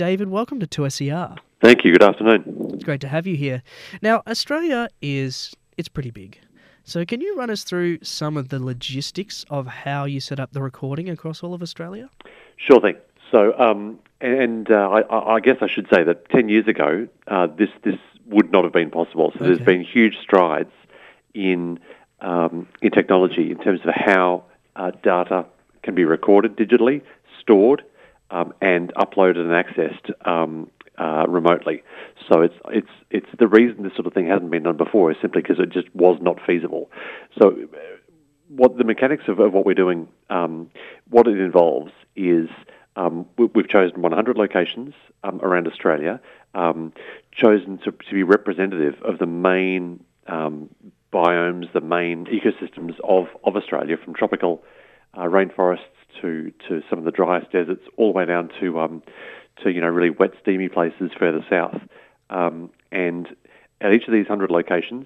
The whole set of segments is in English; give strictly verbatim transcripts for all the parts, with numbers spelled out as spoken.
David. Welcome to two S E R. Thank you. Good afternoon. It's great to have you here. Now, Australia is, it's pretty big. So can you run us through some of the logistics of how you set up the recording across all of Australia? Sure thing. So, um, and uh, I, I guess I should say that ten years ago, uh, this this would not have been possible. So Okay. there's been huge strides in um, in technology in terms of how uh, data can be recorded digitally, stored, um, and uploaded and accessed um, uh, remotely. So it's it's it's the reason this sort of thing hasn't been done before is simply because it just was not feasible. So, uh, what the mechanics of, of what we're doing, um, what it involves is. Um, we've chosen one hundred locations um, around Australia, um, chosen to, to be representative of the main um, biomes, the main ecosystems of, of Australia, from tropical uh, rainforests to, to some of the driest deserts, all the way down to um, to you know really wet, steamy places further south. Um, and at each of these one hundred locations,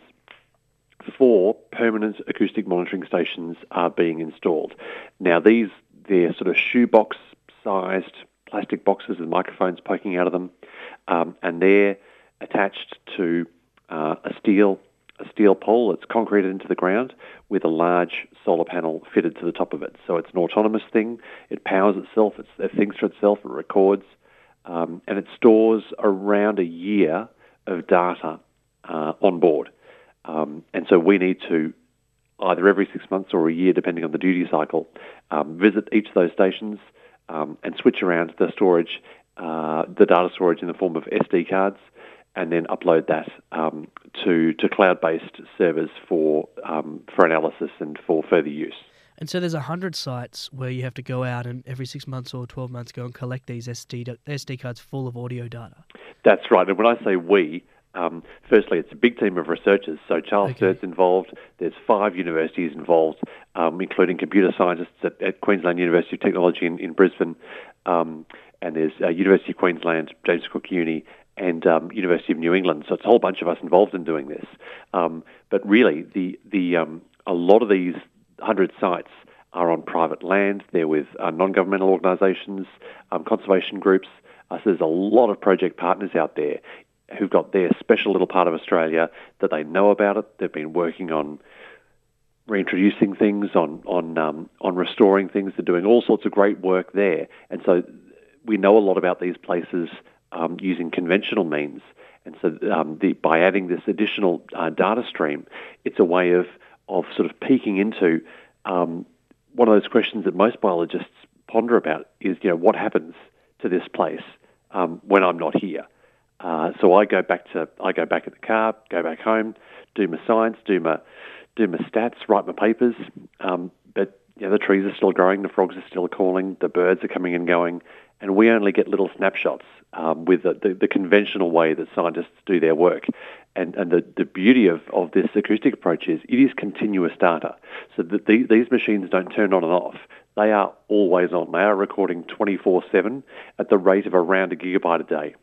four permanent acoustic monitoring stations are being installed. Now, these they're sort of shoebox sized plastic boxes with microphones poking out of them, um, and they're attached to uh, a steel a steel pole that's concreted into the ground with a large solar panel fitted to the top of it. So it's an autonomous thing. It powers itself. It's, it thinks for itself. It records, um, and it stores around a year of data uh, on board. Um, and so we need to either every six months or a year, depending on the duty cycle, um, visit each of those stations. Um, and switch around the storage, uh, the data storage in the form of S D cards, and then upload that um, to to cloud-based servers for um, for analysis and for further use. And so there's one hundred sites where you have to go out and every six months or twelve months go and collect these S D, S D cards full of audio data. That's right. And when I say we, um, firstly, it's a big team of researchers. So Charles Okay. Sturt's involved. There's five universities involved, um, including computer scientists at, at Queensland University of Technology in, in Brisbane. Um, and there's uh, University of Queensland, James Cook Uni, and um, University of New England. So it's a whole bunch of us involved in doing this. Um, but really, the the um, a lot of these one hundred sites are on private land. They're with uh, non-governmental organisations, um, conservation groups. Uh, so there's a lot of project partners out there who've got their special little part of Australia that they know about it. They've been working on reintroducing things, on on um, on restoring things. They're doing all sorts of great work there. And so we know a lot about these places um, using conventional means. And so um, the, by adding this additional uh, data stream, it's a way of, of sort of peeking into um, one of those questions that most biologists ponder about is, you know, what happens to this place um, when I'm not here? Uh, so I go back to I go back in the car, go back home, do my science, do my do my stats, write my papers. Um, but you know, the trees are still growing, the frogs are still calling, the birds are coming and going, and we only get little snapshots um, with the, the, the conventional way that scientists do their work. And, and the, the beauty of, of this acoustic approach is it is continuous data. So that the, these machines don't turn on and off. They are always on. They are recording twenty-four seven at the rate of around a gigabyte a day.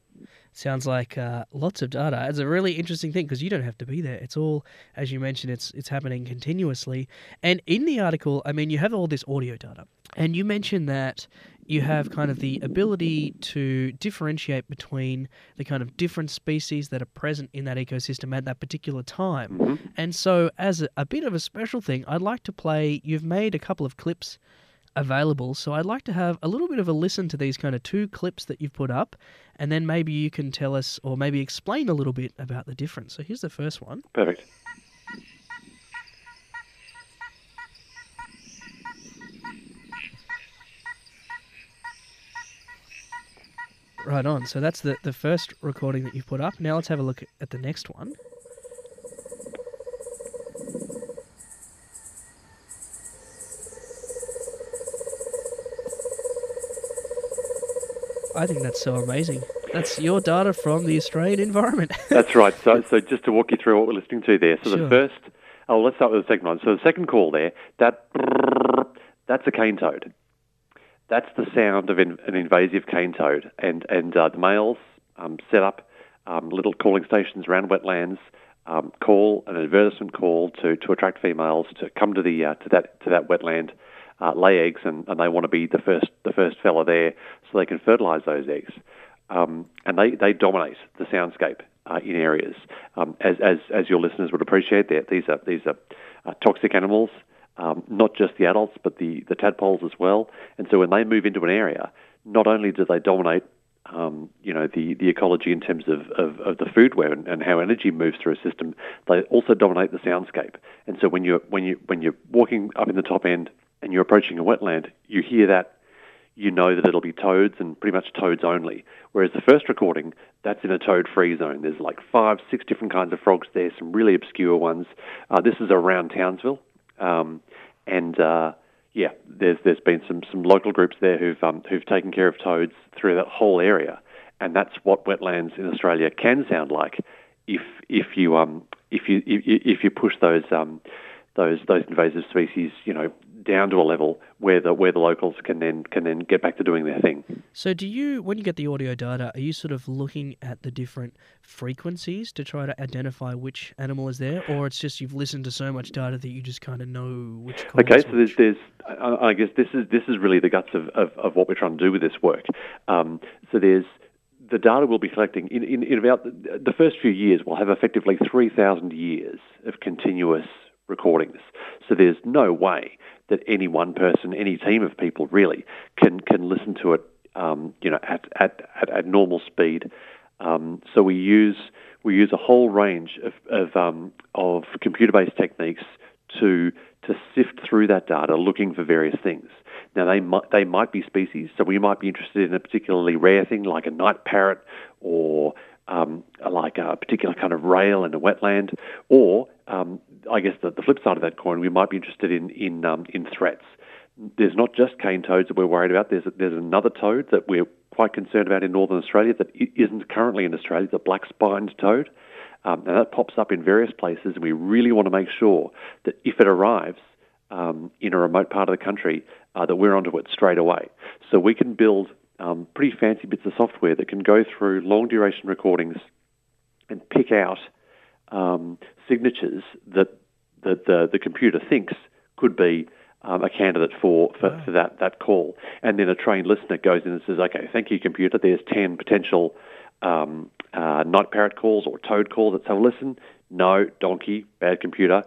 Sounds like uh, lots of data. It's a really interesting thing because you don't have to be there. It's all, as you mentioned, it's it's happening continuously. And in the article, I mean, you have all this audio data. And you mentioned that you have kind of the ability to differentiate between the kind of different species that are present in that ecosystem at that particular time. Mm-hmm. And so as a, a bit of a special thing, I'd like to play, you've made a couple of clips available, so I'd like to have a little bit of a listen to these kind of two clips that you've put up, and then maybe you can tell us or maybe explain a little bit about the difference. So here's the first one. Perfect. Right on. So that's the, the first recording that you've put up. Now let's have a look at the next one. I think that's so amazing. That's your data from the Australian environment. That's right. So, so just to walk you through what we're listening to there. So Sure. the first, oh, let's start with the second one. So the second call there, that that's a cane toad. That's the sound of in, an invasive cane toad, and and uh, the males um, set up um, little calling stations around wetlands, um, call an advertisement call to, to attract females to come to the uh, to that to that wetland. Uh, lay eggs, and, and they want to be the first the first fella there, so they can fertilise those eggs. um, and they, they dominate the soundscape uh, in areas. Um, as, as as your listeners would appreciate, that these are these are uh, toxic animals, um, not just the adults but the, the tadpoles as well. And so when they move into an area, not only do they dominate Um, you know, the, the ecology in terms of, of, of the food web and, and how energy moves through a system, they also dominate the soundscape. And so when you're when you when you're walking up in the top end and you're approaching a wetland, you hear that, you know that it'll be toads and pretty much toads only. Whereas the first recording, that's in a toad-free zone. There's like five, six different kinds of frogs there, some really obscure ones. Uh, this is around Townsville, um, and uh, yeah, there's there's been some, some local groups there who've um, who've taken care of toads through that whole area, and that's what wetlands in Australia can sound like if if you um if you if, if you push those um those those invasive species, you know, down to a level where the where the locals can then can then get back to doing their thing. So do you, when you get the audio data, are you sort of looking at the different frequencies to try to identify which animal is there, or it's just you've listened to so much data that you just kind of know which call Okay, is so which? there's, there's I I guess this is this is really the guts of, of, of what we're trying to do with this work. Um, so there's the data we'll be collecting in, in, in about the, the first few years. We'll have effectively three thousand years of continuous recordings. So there's no way that any one person, any team of people really can can listen to it, um, you know, at at, at, at normal speed. Um, so we use we use a whole range of of, um, of computer-based techniques to to sift through that data, looking for various things. Now they might they might be species, so we might be interested in a particularly rare thing like a night parrot, or um, like a particular kind of rail in a wetland, or um, I guess the, the flip side of that coin, we might be interested in in um, in threats. There's not just cane toads that we're worried about. There's there's another toad that we're quite concerned about in northern Australia that isn't currently in Australia, the black-spined toad. Um, and that pops up in various places, and we really want to make sure that if it arrives um, in a remote part of the country, uh, that we're onto it straight away. So we can build um, pretty fancy bits of software that can go through long-duration recordings and pick out um, signatures that, that the, the computer thinks could be um, a candidate for, for, wow. for that, that call. And then a trained listener goes in and says, okay, thank you, computer, there's ten potential Um, uh, night parrot calls or toad calls. Let's have a listen. No, donkey, bad computer.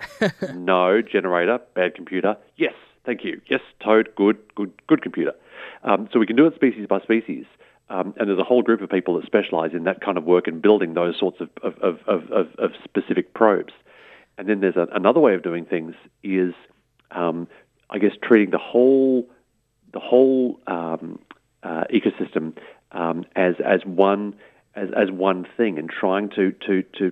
No, generator, bad computer. Yes, thank you. Yes, toad, good, good, good computer. Um, so we can do it species by species. Um, and there's a whole group of people that specialise in that kind of work and building those sorts of, of, of, of, of specific probes. And then there's a, another way of doing things is, um, I guess, treating the whole the whole um, uh, ecosystem um, as as one. As, as one thing, and trying to, to, to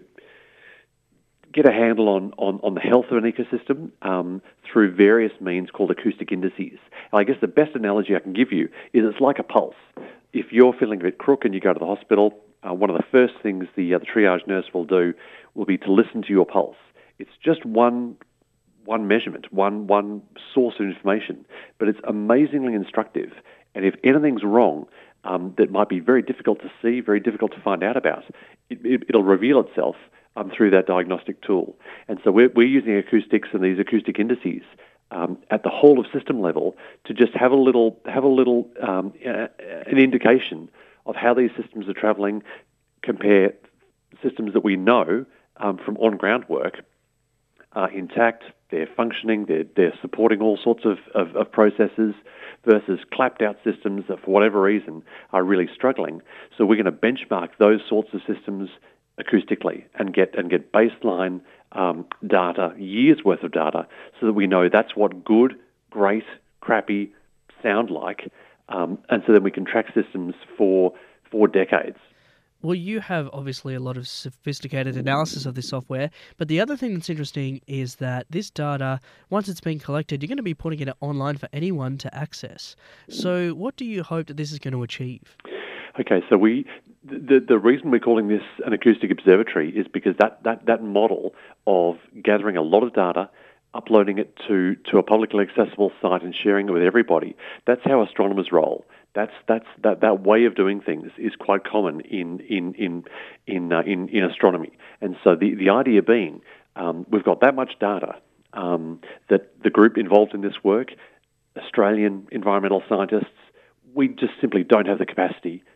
get a handle on, on, on the health of an ecosystem um, through various means called acoustic indices. And I guess the best analogy I can give you is it's like a pulse. If you're feeling a bit crook and you go to the hospital, uh, one of the first things the, uh, the triage nurse will do will be to listen to your pulse. It's just one one measurement, one one source of information, but it's amazingly instructive. And if anything's wrong, Um, that might be very difficult to see, very difficult to find out about, it, it, it'll reveal itself um, through that diagnostic tool. And so we're, we're using acoustics and these acoustic indices um, at the whole of system level to just have a little have a little um, uh, an indication of how these systems are travelling, compare systems that we know um, from on-ground work are intact, they're functioning, they're, they're supporting all sorts of, of, of processes, versus clapped-out systems that, for whatever reason, are really struggling. So we're going to benchmark those sorts of systems acoustically and get and get baseline um, data, years' worth of data, so that we know that's what good, great, crappy sound like, um, and so then we can track systems for for decades. Well, you have obviously a lot of sophisticated analysis of this software, but the other thing that's interesting is that this data, once it's been collected, you're going to be putting it online for anyone to access. So what do you hope that this is going to achieve? Okay, so we the the reason we're calling this an acoustic observatory is because that, that, that model of gathering a lot of data, uploading it to, to a publicly accessible site and sharing it with everybody, that's how astronomers roll. That's that's that, that way of doing things is quite common in in in in uh, in, in astronomy. And so the, the idea being, um, we've got that much data um, that the group involved in this work, Australian environmental scientists, we just simply don't have the capacity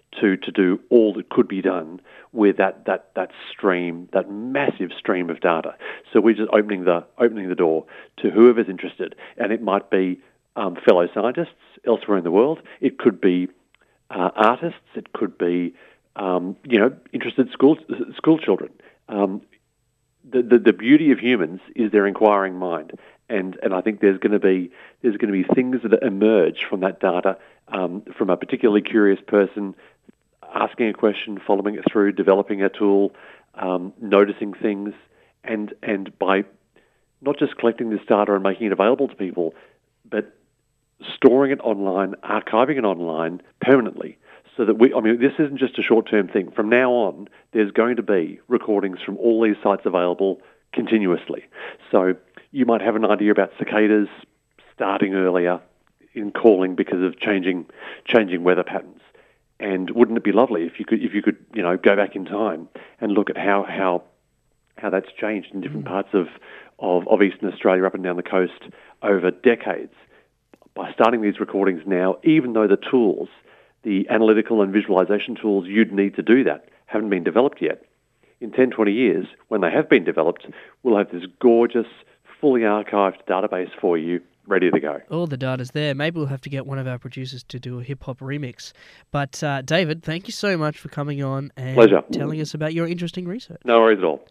to, to do all that could be done with that, that, that stream, that massive stream of data. So we're just opening the opening the door to whoever's interested, and it might be um, fellow scientists elsewhere in the world. It could be uh, artists. It could be um, you know interested school school children. Um, the, the the beauty of humans is their inquiring mind, and and I think there's going to be there's going to be things that emerge from that data, um, from a particularly curious person asking a question, following it through, developing a tool, um, noticing things, and and by not just collecting this data and making it available to people, but storing it online, archiving it online permanently, so that we, I mean, this isn't just a short-term thing. From now on, there's going to be recordings from all these sites available continuously. So you might have an idea about cicadas starting earlier in calling because of changing changing weather patterns. And wouldn't it be lovely if you could, if you could, you know, go back in time and look at how how how that's changed in different parts of, of, of Eastern Australia, up and down the coast, over decades. By starting these recordings now, even though the tools, the analytical and visualization tools you'd need to do that, haven't been developed yet, in ten, twenty years, when they have been developed, we'll have this gorgeous, fully archived database for you, ready to go. All the data's there. Maybe we'll have to get one of our producers to do a hip-hop remix. But, uh, David, thank you so much for coming on and Pleasure. telling us about your interesting research. No worries at all.